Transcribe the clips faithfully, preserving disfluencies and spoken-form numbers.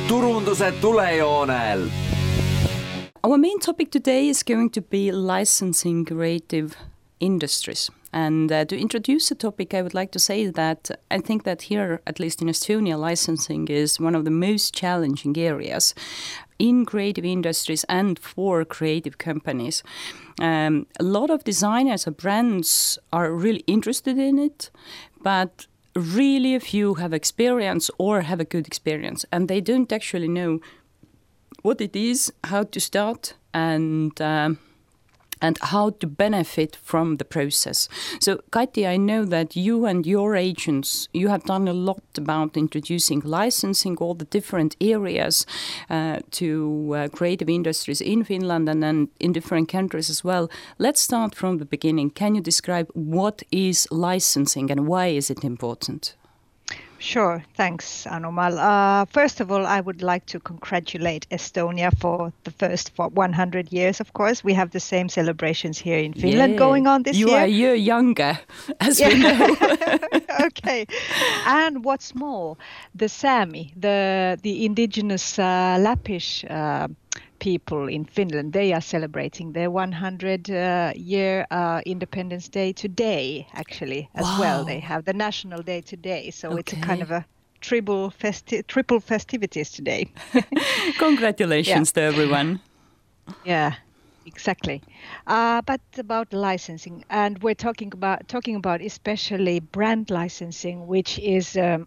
turunduse tulejoonel. Our main topic today is going to be licensing creative industries. And uh, to introduce the topic, I would like to say that I think that here, at least in Estonia, licensing is one of the most challenging areas in creative industries and for creative companies. Um, a lot of designers or brands are really interested in it, but really a few have experience or have a good experience, and they don't actually know what it is, how to start, and um, and how to benefit from the process. So, Kati, I know that you and your agents, you have done a lot about introducing licensing, all the different areas uh, to uh, creative industries in Finland and then in different countries as well. Let's start from the beginning. Can you describe what is licensing and why is it important? Sure. Thanks, Anumal. Uh, first of all, I would like to congratulate Estonia for the first for one hundred years, of course. We have the same celebrations here in Finland yeah. going on this you year. You are a year younger, as yeah. we know. Okay. And what's more, the Sami, the, the indigenous uh, Lappish uh, people in Finland, they are celebrating their one hundred uh, year uh, Independence Day today, actually, as wow. well. They have the National Day today. So okay. it's a kind of a triple, festi- triple festivities today. Congratulations yeah. to everyone. Yeah, exactly. Uh, but about licensing, and we're talking about talking about especially brand licensing, which is um,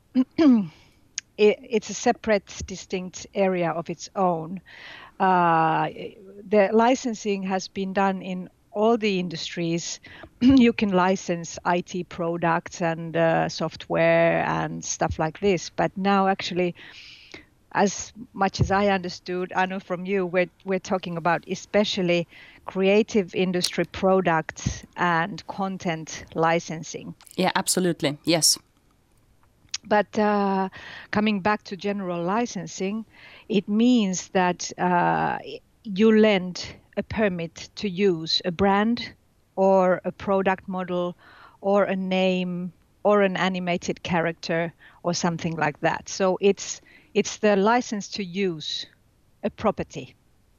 it, it's a separate, distinct area of its own. Uh, the licensing has been done in all the industries. You can license I T products and uh, software and stuff like this. But now actually, as much as I understood, Anu, from you, we're, we're talking about especially creative industry products and content licensing. Yeah, absolutely. Yes. But uh, coming back to general licensing, it means that uh, you lend a permit to use a brand or a product model or a name or an animated character or something like that. So it's it's the license to use a property.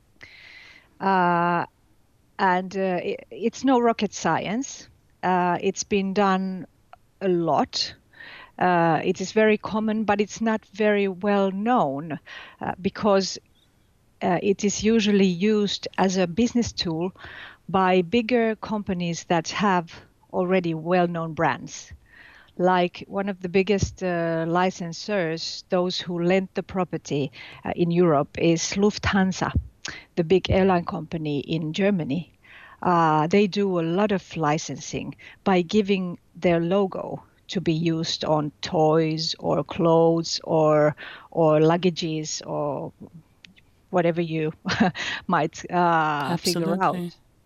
Uh, and uh, it, it's no rocket science. Uh, it's been done a lot. Uh, it is very common, but it's not very well known uh, because uh, it is usually used as a business tool by bigger companies that have already well-known brands. Like one of the biggest uh, licensors, those who lent the property uh, in Europe, is Lufthansa, the big airline company in Germany. Uh, they do a lot of licensing by giving their logo to be used on toys or clothes or or luggages or whatever you might uh, figure out.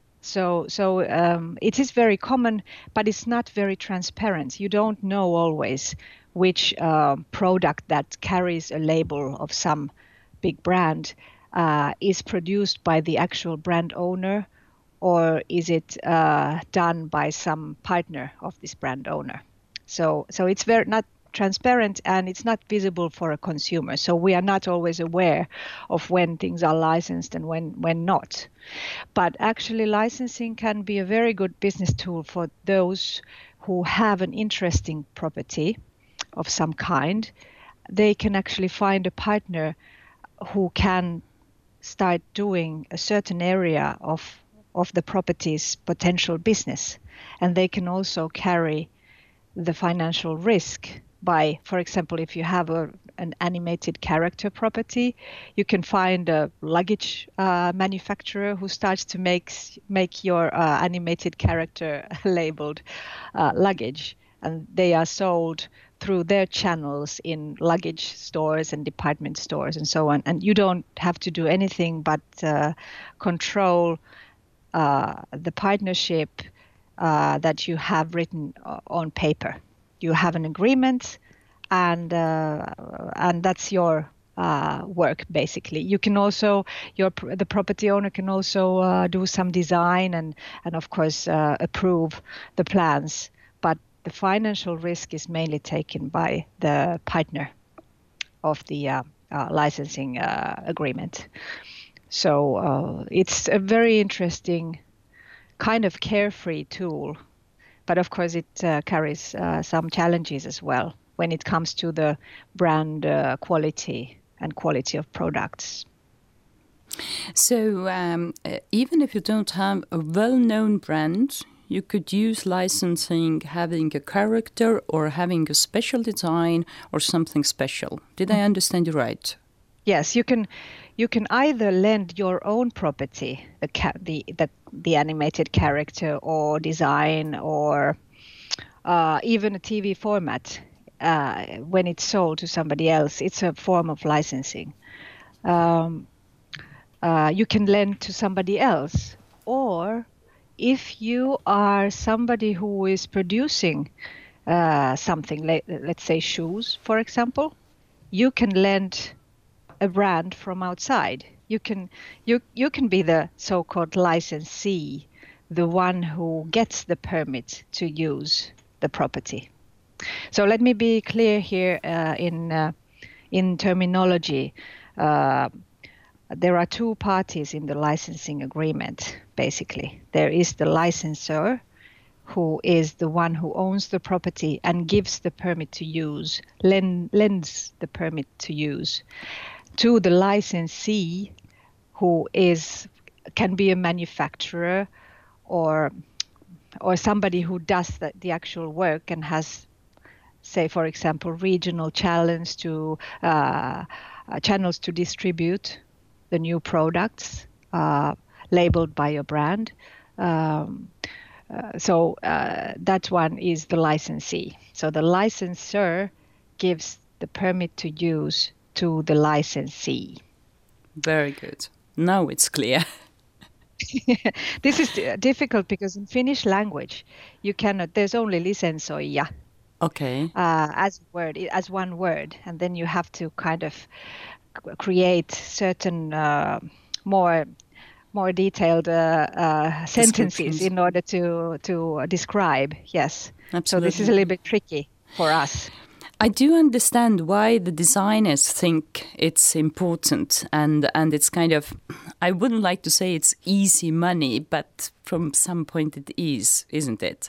So so um, it is very common, but it's not very transparent. You don't know always which uh, product that carries a label of some big brand uh, is produced by the actual brand owner, or is it uh, done by some partner of this brand owner. So so it's very not transparent and it's not visible for a consumer. So we are not always aware of when things are licensed and when, when not. But actually licensing can be a very good business tool for those who have an interesting property of some kind. They can actually find a partner who can start doing a certain area of, of the property's potential business. And they can also carry the financial risk by, for example, if you have a, an animated character property, you can find a luggage uh, manufacturer who starts to make make your uh, animated character labeled uh, luggage, and they are sold through their channels in luggage stores and department stores and so on. And you don't have to do anything but uh, control uh, the partnership Uh, that you have written uh, on paper. You have an agreement, and uh, and that's your uh, work basically. You can also your the property owner can also uh, do some design and and of course uh, approve the plans, but the financial risk is mainly taken by the partner of the uh, uh, licensing uh, agreement. So uh, it's a very interesting kind of carefree tool, but of course it uh, carries uh, some challenges as well when it comes to the brand uh, quality and quality of products. So um, uh, even if you don't have a well-known brand, you could use licensing having a character or having a special design or something special. Did I understand you right? Yes, you can you can either lend your own property, the ca- the, the the animated character or design or uh, even a T V format uh, when it's sold to somebody else. It's a form of licensing. Um, uh, you can lend to somebody else, or if you are somebody who is producing uh, something, like, let's say shoes, for example, you can lend a brand from outside. You can you you can be the so-called licensee, the one who gets the permit to use the property. So let me be clear here uh, in uh, in terminology. Uh, there are two parties in the licensing agreement. Basically, there is the licensor, who is the one who owns the property and gives the permit to use, lend, lends the permit to use, to the licensee, who is can be a manufacturer or or somebody who does the, the actual work and has, say, for example, regional channels to uh, uh, channels to distribute the new products uh, labeled by your brand. Um, uh, so uh, that one is the licensee. So the licensor gives the permit to use to the licensee. Very good. Now it's clear. This is difficult because in Finnish language, you cannot. There's only lisensoija. Okay. Uh, as word, as one word, and then you have to kind of create certain uh, more more detailed uh, uh, sentences in order to to describe. Yes. Absolutely. So this is a little bit tricky for us. I do understand why the designers think it's important, and and it's kind of, I wouldn't like to say it's easy money, but from some point it is, isn't it?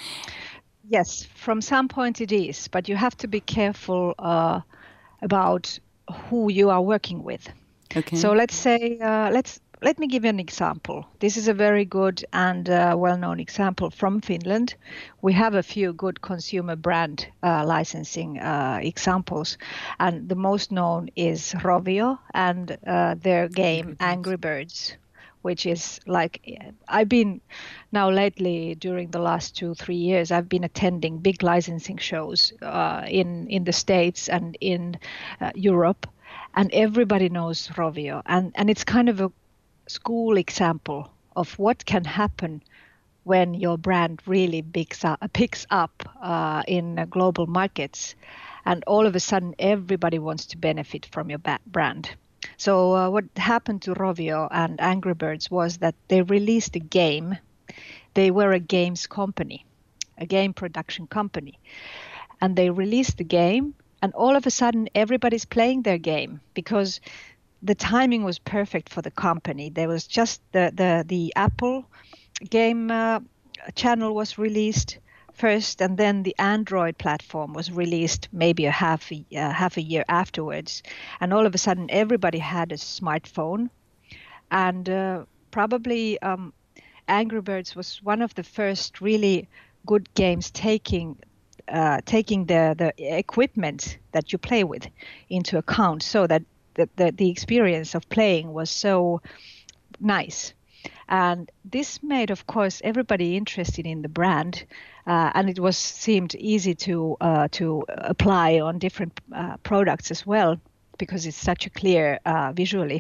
Yes, from some point it is, but you have to be careful uh, about who you are working with. Okay. So let's say, uh, let's let me give you an example. This is a very good and uh, well-known example from Finland. We have a few good consumer brand uh, licensing uh, examples, and the most known is Rovio and uh, their game Angry Birds, which is like, I've been now lately during the last two, three years, I've been attending big licensing shows uh, in, in the States and in uh, Europe, and everybody knows Rovio. And, and it's kind of a school example of what can happen when your brand really picks up, picks up uh, in uh, global markets, and all of a sudden everybody wants to benefit from your ba- brand. So uh, what happened to Rovio and Angry Birds was that they released a game. They were a games company, a game production company, and they released the game, and all of a sudden everybody's playing their game because the timing was perfect for the company. There was just the the, the Apple game uh, channel was released first, and then the Android platform was released maybe a half a, uh, half a year afterwards. And all of a sudden, everybody had a smartphone, and uh, probably um, Angry Birds was one of the first really good games taking uh, taking the the equipment that you play with into account, so that the, the, the experience of playing was so nice. And this made, of course, everybody interested in the brand, uh, and it was seemed easy to uh, to apply on different uh, products as well, because it's such a clear uh, visually.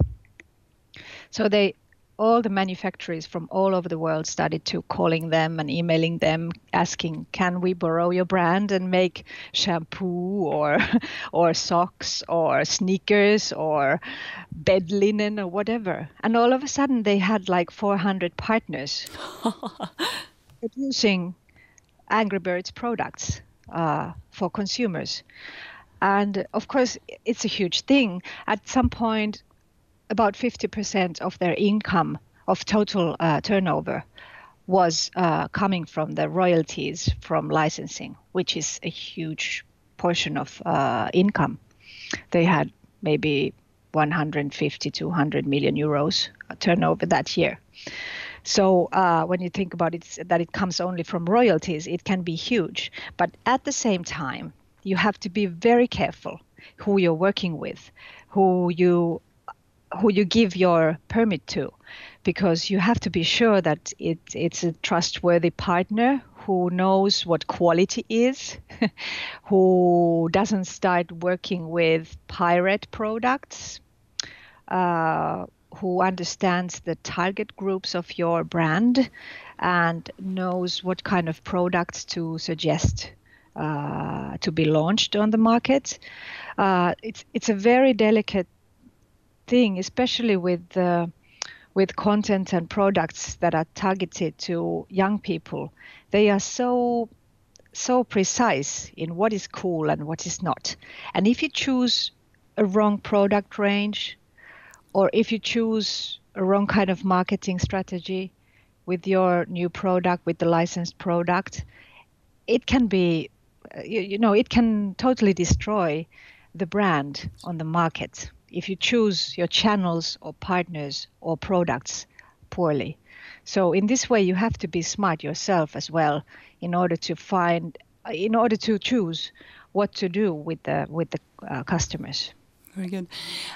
So they, all the manufacturers from all over the world started to calling them and emailing them, asking, "Can we borrow your brand and make shampoo or or socks or sneakers or bed linen or whatever?" And all of a sudden they had like four hundred partners producing Angry Birds products uh, for consumers. And of course, it's a huge thing. At some point, about fifty percent of their income, of total uh, turnover, was uh, coming from the royalties from licensing, which is a huge portion of uh, income. They had maybe one hundred fifty, two hundred million euros turnover that year. So uh, when you think about it, that it comes only from royalties, it can be huge. But at the same time, you have to be very careful who you're working with, who you who you give your permit to, because you have to be sure that it, it's a trustworthy partner who knows what quality is, who doesn't start working with pirate products, uh, who understands the target groups of your brand and knows what kind of products to suggest uh, to be launched on the market. Uh, it's it's a very delicate thing, especially with uh, with content and products that are targeted to young people. They are so so precise in what is cool and what is not. And if you choose a wrong product range, or if you choose a wrong kind of marketing strategy with your new product, with the licensed product, it can be, you, you know, it can totally destroy the brand on the market if you choose your channels or partners or products poorly. So in this way, you have to be smart yourself as well in order to find, in order to choose what to do with the with the uh, customers. Very good.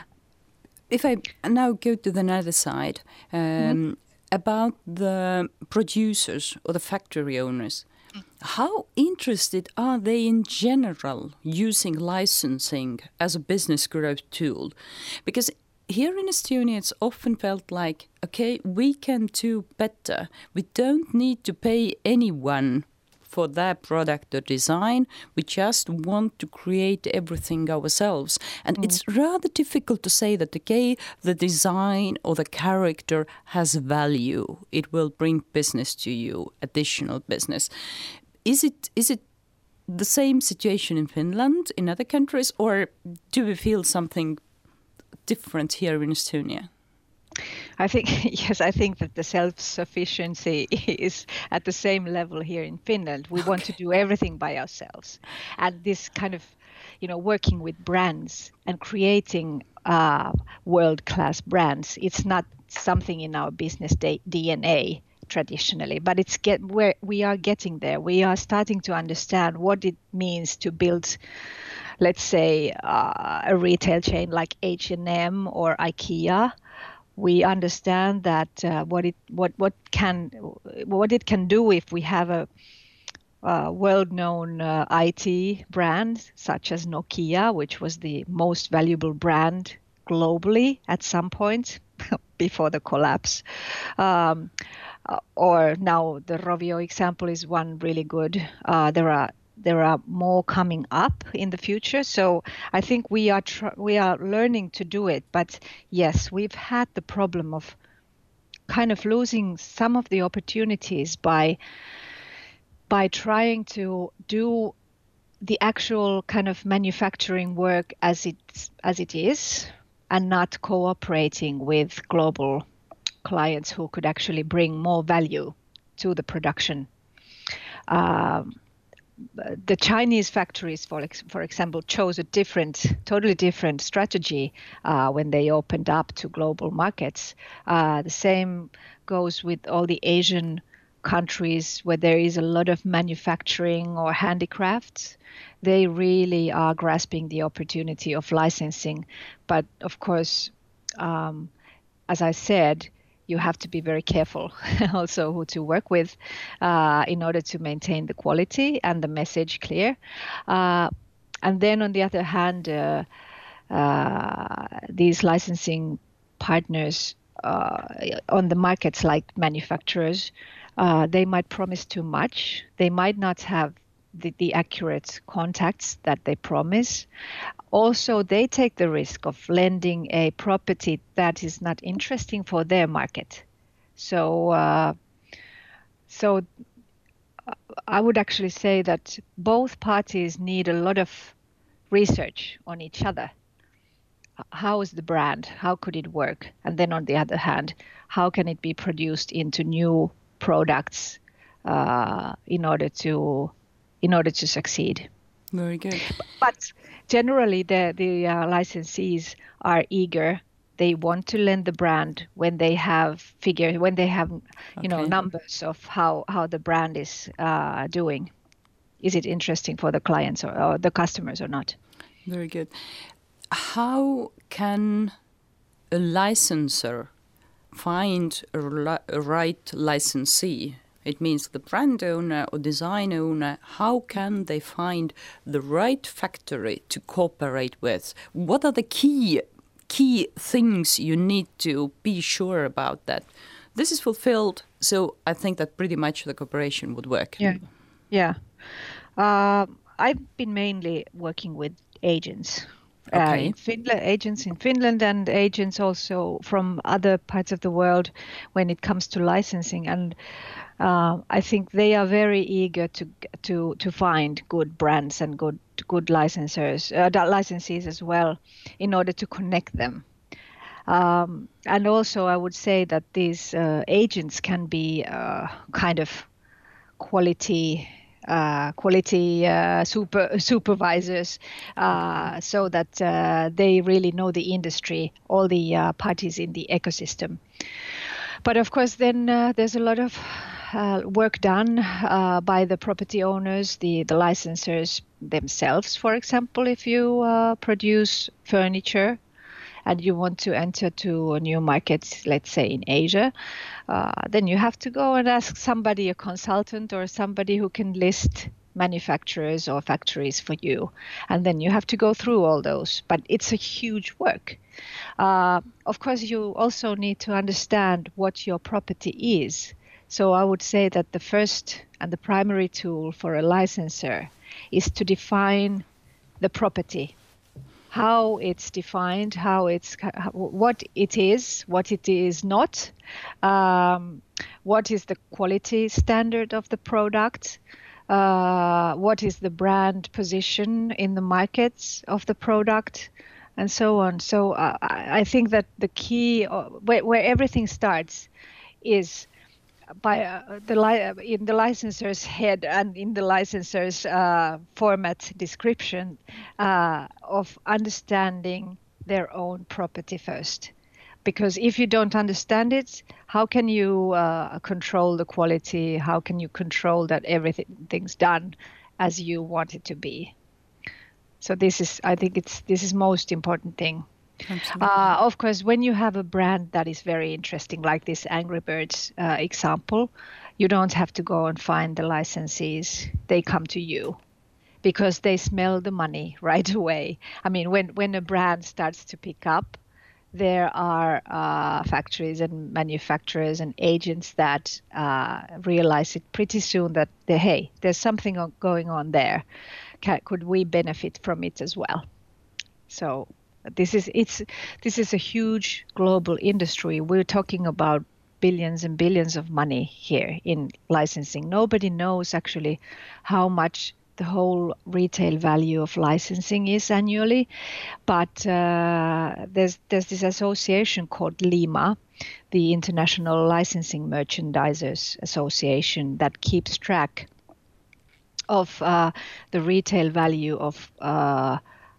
If I now go to the other side, um, mm-hmm. about the producers or the factory owners, how interested are they in general using licensing as a business growth tool? Because here in Estonia, it's often felt like, okay, we can do better. We don't need to pay anyone for their product or design. We just want to create everything ourselves. And mm. it's rather difficult to say that, okay, the design or the character has value. It will bring business to you, additional business. Is it is it the same situation in Finland, in other countries, or do we feel something different here in Estonia? I think, yes, I think that the self-sufficiency is at the same level here in Finland. We okay. want to do everything by ourselves. And this kind of, you know, working with brands and creating uh, world-class brands, it's not something in our business D N A traditionally, but it's get where we are getting there. We are starting to understand what it means to build, let's say, uh, a retail chain like H and M or IKEA. We understand that uh, what it what what can what it can do if we have a, a world-known uh, I T brand such as Nokia, which was the most valuable brand globally at some point before the collapse. Um, uh, or now the Rovio example is one really good. Uh, there are there are more coming up in the future. So I think we are tr- we are learning to do it. But yes, we've had the problem of kind of losing some of the opportunities by by trying to do the actual kind of manufacturing work as it as it is, and not cooperating with global clients who could actually bring more value to the production. Um, the Chinese factories, for ex- for example, chose a different, totally different strategy uh, when they opened up to global markets. Uh, the same goes with all the Asian countries where there is a lot of manufacturing or handicrafts. They really are grasping the opportunity of licensing. But of course, um, as I said, you have to be very careful also who to work with uh, in order to maintain the quality and the message clear. Uh, and then on the other hand, uh, uh, these licensing partners uh, on the markets like manufacturers, uh, they might promise too much. They might not have the, the accurate contacts that they promise. Also, they take the risk of lending a property that is not interesting for their market. So, uh, so I would actually say that both parties need a lot of research on each other. How is the brand? How could it work? And then on the other hand, how can it be produced into new products uh, in order to in order to succeed? Very good. But generally, the the uh, licensees are eager. They want to lend the brand when they have figure when they have you Okay. know numbers of how how the brand is uh, doing. Is it interesting for the clients or, or the customers or not? Very good. How can a licensor find a, li- a right licensee? It means the brand owner or design owner, how can they find the right factory to cooperate with? What are the key key things you need to be sure about that this is fulfilled? So I think that pretty much the cooperation would work. Yeah, yeah. Uh, I've been mainly working with agents. Uh, Okay. in Finland, agents in Finland and agents also from other parts of the world when it comes to licensing. And uh, I think they are very eager to to to find good brands and good good licensors, uh, licensees as well, in order to connect them. Um, and also, I would say that these uh, agents can be uh, kind of quality uh, quality uh, super supervisors, uh, so that uh, they really know the industry, all the uh, parties in the ecosystem. But of course, then uh, there's a lot of uh, work done uh, by the property owners, the the licensors themselves. For example, if you uh, produce furniture and you want to enter to a new market, let's say in Asia, uh, then you have to go and ask somebody, a consultant or somebody who can list manufacturers or factories for you. And then you have to go through all those. But it's a huge work. Uh, of course, you also need to understand what your property is. So I would say that the first and the primary tool for a licensor is to define the property, how it's defined, how it's what it is, what it is not, um, what is the quality standard of the product, uh, what is the brand position in the markets of the product, and so on. So uh, I think that the key, uh, where, where everything starts, is by uh, the li- in the licensor's head and in the licensor's uh, format description uh, of understanding their own property first. Because if you don't understand it, how can you uh, control the quality? How can you control that everything's done as you want it to be? So this is, I think it's this is most important thing. Uh, of course, when you have a brand that is very interesting, like this Angry Birds uh, example, you don't have to go and find the licensees. They come to you because they smell the money right away. I mean, when, when a brand starts to pick up, there are uh, factories and manufacturers and agents that uh, realize it pretty soon that, they, hey, there's something going on there. Can, could we benefit from it as well? So this is it's this is a huge global industry. We're talking about billions and billions of money here in licensing. Nobody knows actually how much the whole retail value of licensing is annually, but uh, there's there's this association called LIMA, the International Licensing Merchandisers Association, that keeps track of uh, the retail value of uh,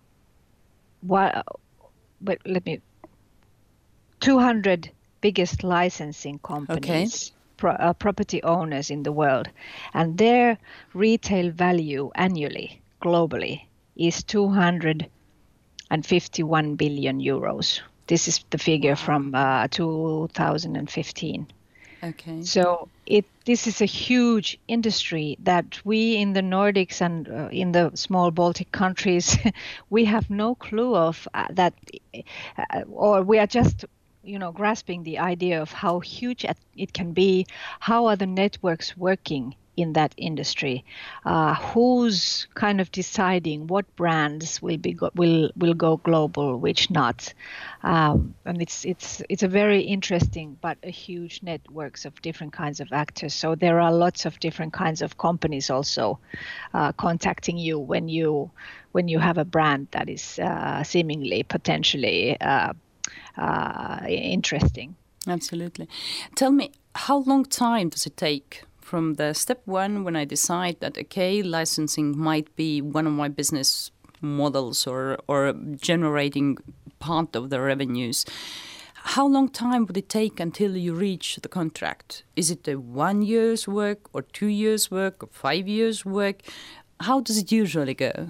what, but let me, two hundred biggest licensing companies, Okay. pro, uh, property owners in the world, and their retail value annually, globally, is two hundred fifty-one billion euros. This is the figure Wow. from uh, two thousand fifteen. Okay. So it this is a huge industry that we in the Nordics and uh, in the small Baltic countries, we have no clue of uh, that, uh, or we are just, you know, grasping the idea of how huge it can be. How are the networks working in that industry, uh, who's kind of deciding what brands will be go- will will go global, which not, um, and it's it's it's a very interesting but a huge networks of different kinds of actors. So there are lots of different kinds of companies also uh, contacting you when you when you have a brand that is uh, seemingly potentially uh, uh, interesting. Absolutely. Tell me, how long time does it take from the step one when I decide that, okay, licensing might be one of my business models or, or generating part of the revenues? How long time would it take until you reach the contract? Is it a one year's work or two years work or five years work? How does it usually go?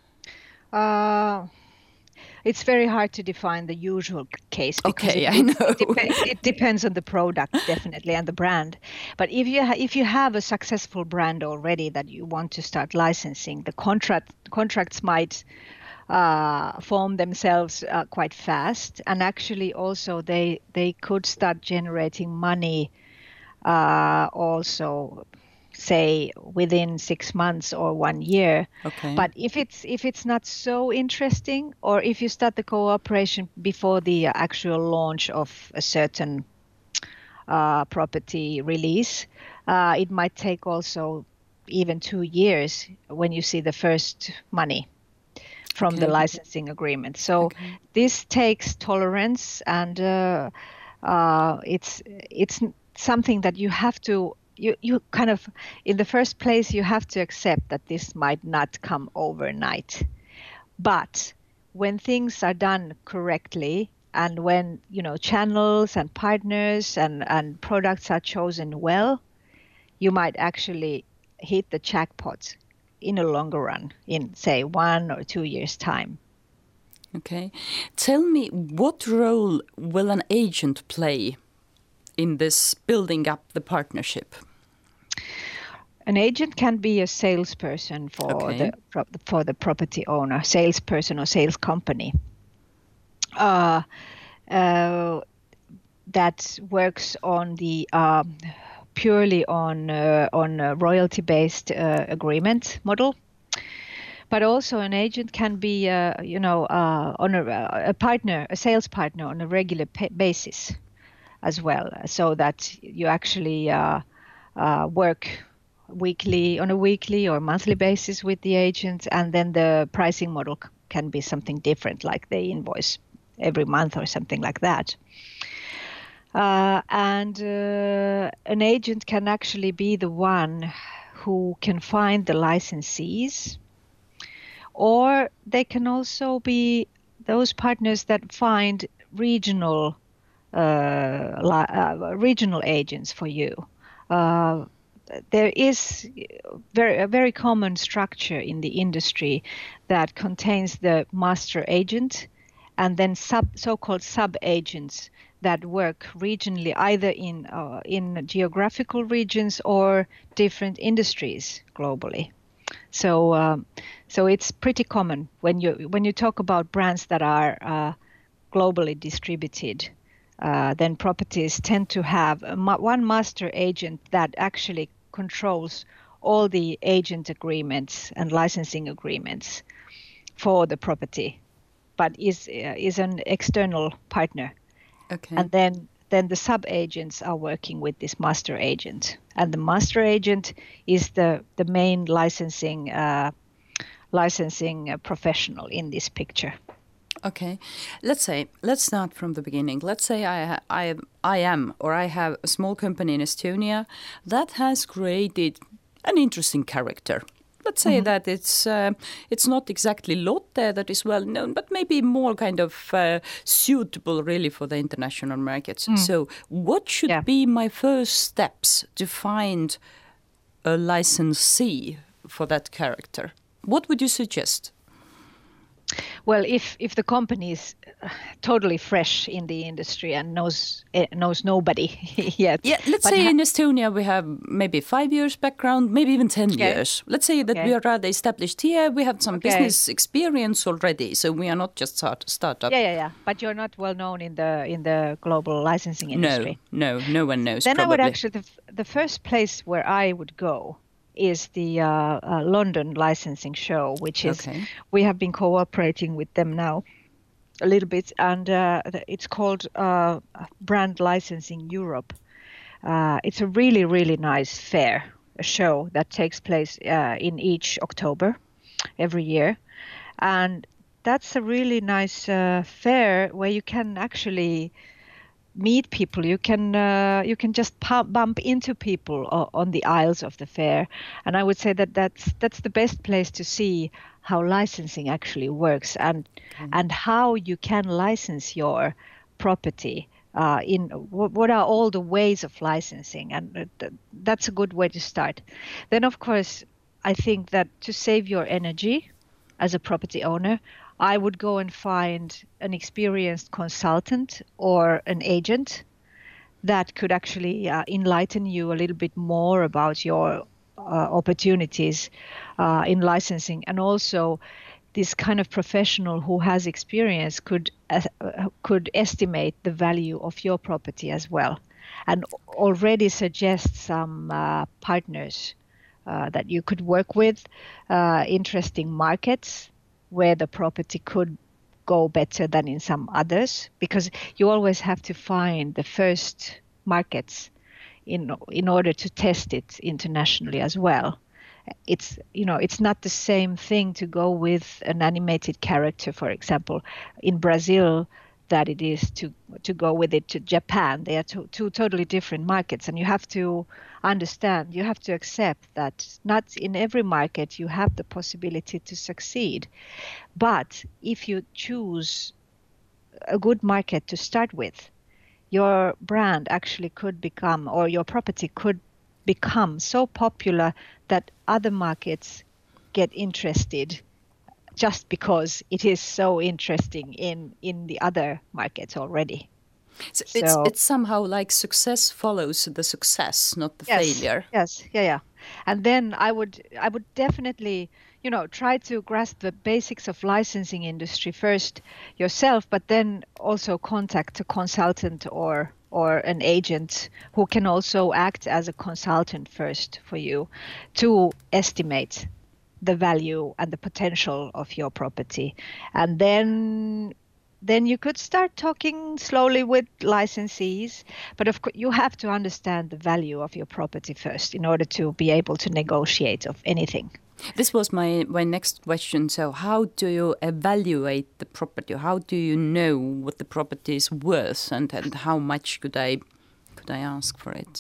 Uh, It's very hard to define the usual case because okay, it, I know. it, dep- it depends on the product definitely and the brand. But if you ha- if you have a successful brand already that you want to start licensing, the contract contracts might uh, form themselves uh, quite fast, and actually also they they could start generating money uh, also, say within six months or one year. Okay. But if it's if it's not so interesting, or if you start the cooperation before the actual launch of a certain uh, property release, uh, it might take also even two years when you see the first money from Okay. the licensing agreement. So Okay. this takes tolerance, and uh, uh, it's it's something that you have to you you kind of in the first place you have to accept that this might not come overnight. But when things are done correctly, and when you know channels and partners and and products are chosen well, you might actually hit the jackpot in a longer run, in say one or two years time. Okay. Tell me, what role will an agent play in this building up the partnership? An agent can be a salesperson for Okay. the for the property owner, salesperson or sales company uh, uh, that works on the um, purely on uh, on a royalty-based uh, agreement model. But also an agent can be, uh, you know, uh, on a, a partner, a sales partner on a regular pa- basis as well, so that you actually uh, uh, work weekly on a weekly or monthly basis with the agent, and then the pricing model c- can be something different, like they invoice every month or something like that. Uh, and uh, an agent can actually be the one who can find the licensees, or they can also be those partners that find regional uh, uh, regional agents for you. Uh, there is very, a very common structure in the industry that contains the master agent and then sub, so-called sub-agents that work regionally, either in uh, in geographical regions or different industries globally. So, um, so it's pretty common when you when you talk about brands that are uh, globally distributed. Uh, then properties tend to have a ma- one master agent that actually controls all the agent agreements and licensing agreements for the property, but is uh, is an external partner. Okay. And then then the sub-agents are working with this master agent, and the master agent is the the main licensing uh, licensing uh, professional in this picture. Okay, let's say let's start from the beginning. Let's say I I I am or I have a small company in Estonia that has created an interesting character. Let's say mm-hmm. that it's uh, it's not exactly Lotte that is well known, but maybe more kind of uh, suitable really for the international markets. Mm. So, what should yeah. be my first steps to find a licensee for that character? What would you suggest? Well, if if the company is totally fresh in the industry and knows knows nobody yet. Yeah, let's say ha- in Estonia we have maybe five years background, maybe even ten okay. years. Let's say that okay. we are rather established here. We have some okay. business experience already, so we are not just start startup. Yeah, yeah, yeah. But you're not well known in the in the global licensing industry. No, no, no one knows. Then probably. I would actually the, the first place where I would go is the uh, uh, London licensing show, which is Okay. we have been cooperating with them now a little bit, and uh, it's called uh, Brand Licensing Europe. Uh, it's a really, really nice fair, a show that takes place uh, in each October every year. And that's a really nice uh, fair where you can actually meet people. You can uh, you can just pu- bump into people o- on the aisles of the fair. And I would say that that's that's the best place to see how licensing actually works, and Okay. and how you can license your property. Uh, in what, what are all the ways of licensing, and uh, th- that's a good way to start. Then, of course, I think that to save your energy as a property owner, I would go and find an experienced consultant or an agent that could actually uh, enlighten you a little bit more about your uh, opportunities uh, in licensing. And also, this kind of professional who has experience could uh, could estimate the value of your property as well, and already suggest some uh, partners uh, that you could work with, uh, interesting markets where the property could go better than in some others, because you always have to find the first markets in in order to test it internationally as well. It's, you know, it's not the same thing to go with an animated character, for example, in Brazil, that it is to to go with it to Japan. They are two, two totally different markets, and you have to understand, you have to accept that not in every market you have the possibility to succeed. But if you choose a good market to start with, your brand actually could become, or your property could become so popular that other markets get interested just because it is so interesting in in the other markets already. So it's So it's somehow like success follows the success, not the yes, failure. yes, yeah, yeah. And then I would I would definitely, you know, try to grasp the basics of licensing industry first yourself, but then also contact a consultant or or an agent who can also act as a consultant first for you to estimate the value and the potential of your property. And then then you could start talking slowly with licensees. But of course, you have to understand the value of your property first in order to be able to negotiate of anything. This was my, my next question. So how do you evaluate the property? How do you know what the property is worth, and, and how much could I could I ask for it?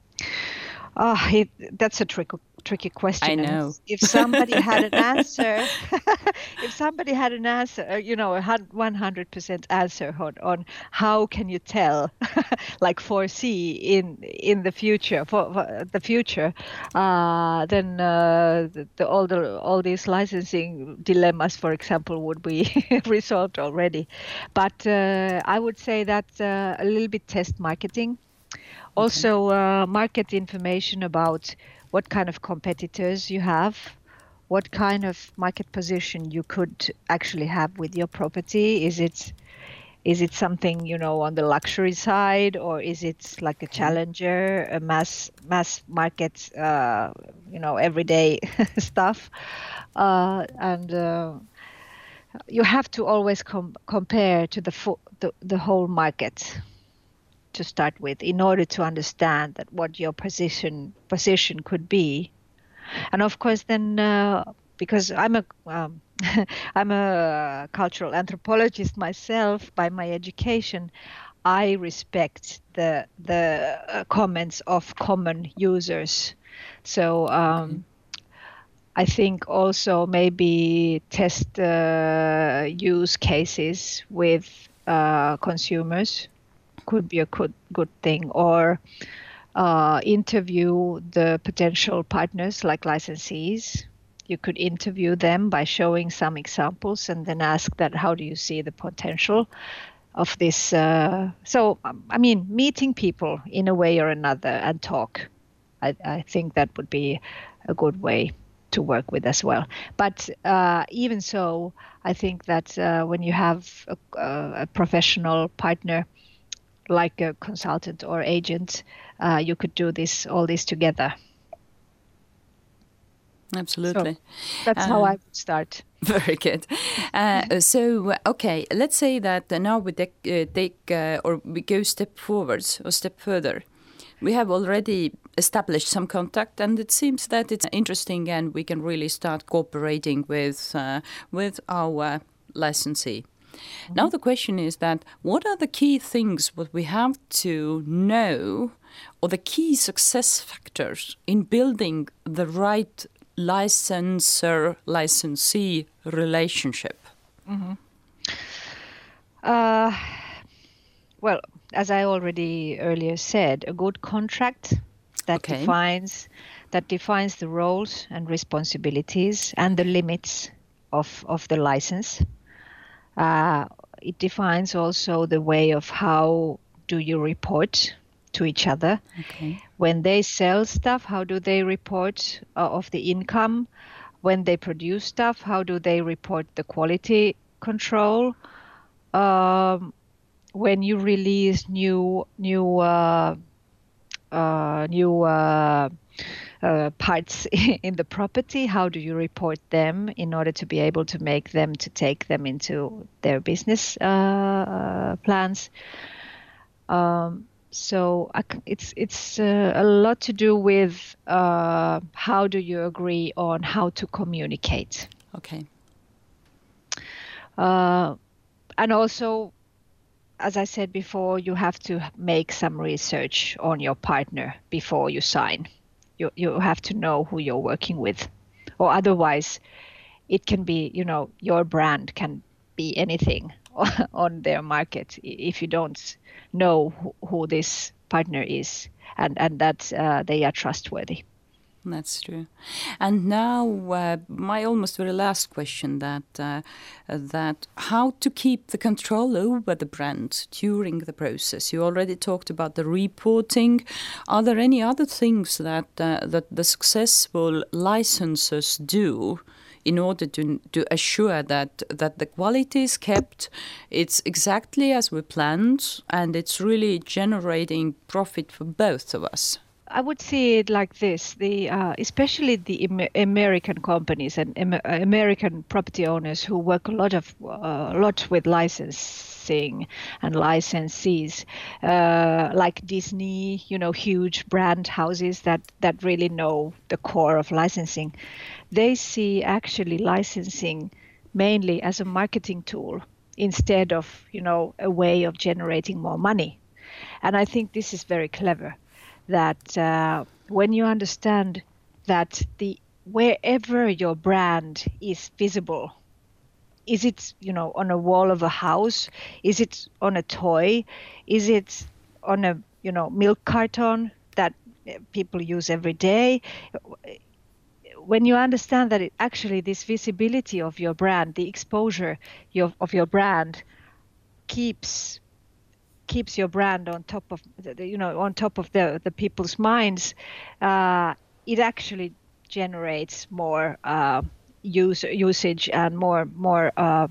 Oh, it, that's a tricky tricky question. I And know. if somebody had an answer, if somebody had an answer, you know, a one hundred percent answer on, on how can you tell, like foresee in in the future, for, for the future, uh, then uh, the, the, all the all these licensing dilemmas, for example, would be resolved already. But uh, I would say that uh, a little bit test marketing. Also, uh, market information about what kind of competitors you have, what kind of market position you could actually have with your property. Is it is it something, you know, on the luxury side, or is it like a Okay. challenger, a mass mass market, uh, you know, everyday stuff? Uh, and uh, you have to always com- compare to the, fo- the the whole market to start with in order to understand that what your position position could be. And of course then uh, because I'm a um, I'm a cultural anthropologist myself by my education, I respect the the uh, comments of common users. So um, Okay. I think also maybe test uh, use cases with uh, consumers could be a good good thing, or uh, interview the potential partners like licensees. You could interview them by showing some examples and then ask that how do you see the potential of this. Uh, so um, I mean, meeting people in a way or another and talk. I, I think that would be a good way to work with as well. But uh, even so, I think that uh, when you have a, a professional partner like a consultant or agent, uh, you could do this all this together. Absolutely. So that's um, how I would start. Very good. Uh, so, okay, let's say that now we take, uh, take uh, or we go a step forwards or step further. We have already established some contact, and it seems that it's interesting, and we can really start cooperating with uh, with our licensee. Mm-hmm. Now the question is that what are the key things what we have to know, or the key success factors in building the right licensor-licensee relationship? Mm-hmm. Uh, well, as I already earlier said, a good contract that okay. defines that defines the roles and responsibilities and the limits of of the license. Uh, it defines also the way of how do you report to each other. Okay. When they sell stuff, how do they report uh, of the income? When they produce stuff, how do they report the quality control? Um, when you release new new uh, uh, new uh, uh, parts in the property, how do you report them in order to be able to make them to take them into their business uh, plans? Um, so I, it's it's uh, a lot to do with uh, how do you agree on how to communicate. Okay. Uh, and also, as I said before, you have to make some research on your partner before you sign. You you have to know who you're working with, or otherwise, it can be, you know, your brand can be anything on their market if you don't know who, who this partner is and and that uh, they are trustworthy. That's true. And now uh, my almost very last question, that uh, that how to keep the control over the brand during the process. You already talked about the reporting. Are there any other things that uh, that the successful licensors do in order to to assure that that the quality is kept, it's exactly as we planned, and it's really generating profit for both of us? I would see it like this: the uh, especially the Am- American companies and Am- American property owners who work a lot of uh, a lot with licensing and licensees, uh, like Disney, you know, huge brand houses that that really know the core of licensing. They see actually licensing mainly as a marketing tool instead of, you know, a way of generating more money, and I think this is very clever. That uh, when you understand that the wherever your brand is visible, is it, you know, on a wall of a house, is it on a toy, is it on a, you know, milk carton that people use every day, when you understand that it actually this visibility of your brand, the exposure your, of your brand keeps keeps your brand on top of the, you know on top of the the people's minds, uh, it actually generates more uh, use usage and more more uh,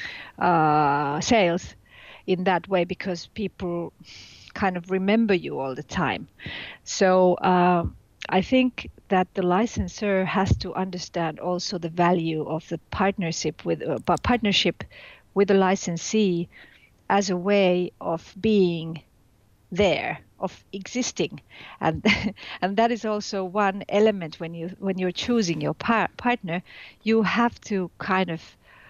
uh, sales in that way, because people kind of remember you all the time. So uh, I think that the licensor has to understand also the value of the partnership with uh, partnership with the licensee as a way of being there, of existing, and and that is also one element when you when you're choosing your par- partner. You have to kind of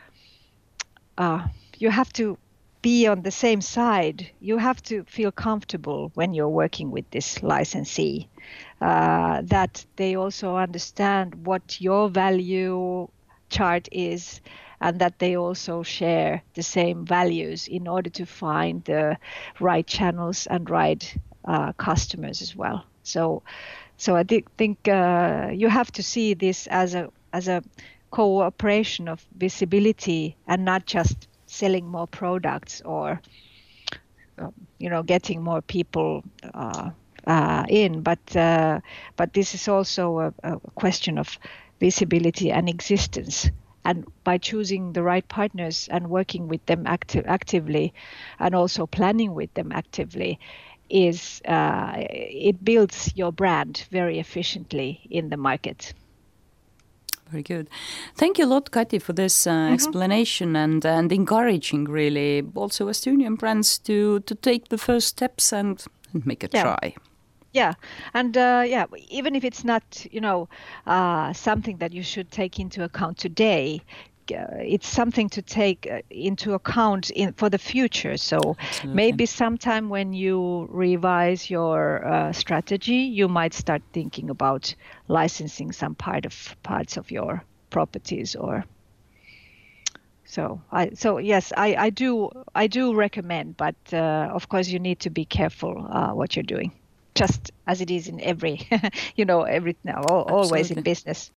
uh, you have to be on the same side. You have to feel comfortable when you're working with this licensee, uh, that they also understand what your value chart is, and that they also share the same values in order to find the right channels and right uh, customers as well. So, so I th- think uh, you have to see this as a as a cooperation of visibility, and not just selling more products or uh, you know getting more people uh, uh, in, but uh, but this is also a, a question of visibility and existence. And by choosing the right partners and working with them acti- actively, and also planning with them actively, is uh, it builds your brand very efficiently in the market. Very good. Thank you a lot, Kati, for this uh, mm-hmm. explanation and and encouraging really also Estonian brands to, to take the first steps and, and make a yeah. try. Yeah, and uh, yeah, even if it's not, you know, uh, something that you should take into account today, uh, it's something to take uh, into account in for the future. So Absolutely. Maybe sometime when you revise your uh, strategy, you might start thinking about licensing some part of parts of your properties or. So I so yes, I, I do I do recommend, but uh, of course you need to be careful uh, what you're doing. Just as it is in every, you know, every now, always Absolutely. in business.